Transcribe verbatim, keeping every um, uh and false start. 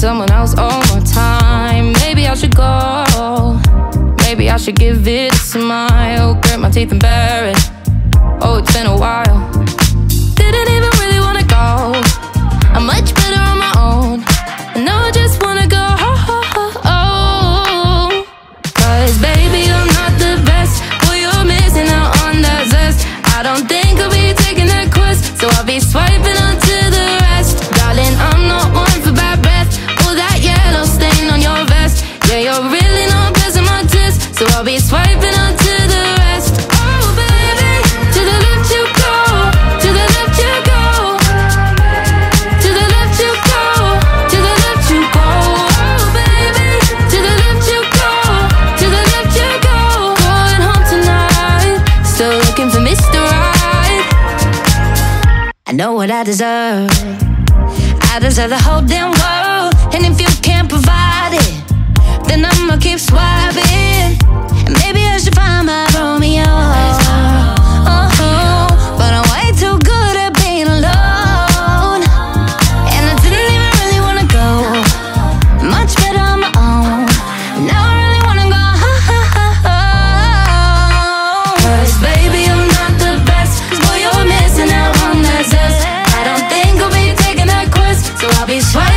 someone else all my time. Maybe I should go. Maybe I should give it a smile. Grit my teeth and bear it. Oh, it's been a while. Didn't even really wanna go. I'm much better on my own. And now I just wanna go home. Cause baby, I'm not the best. Boy, you're missing out on that zest. I don't think I'll be taking that quest, so I'll be swiping on to the rest. Darling, I'm not one for bad breath. All that yellow stain on your vest. Yeah, you're really not passing my test, so I'll be swiping on to the rest. Oh baby, to the left you go, to the left you go, to the left you go, to the left you go. Oh baby, to the left you go, to the left you go. Going home tonight, still looking for Mister Right. I know what I deserve. I deserve the whole damn world. And if you can't provide it, then I'ma keep swiping. And maybe I should find my Romeo. Oh, but I'm way too good at being alone. And I didn't even really wanna go. Much better on my own. Now I really wanna go home. Cause baby, I'm not the best. Boy, you're missing out on that zest. I don't think I'll be taking that quest, so I'll be swiping.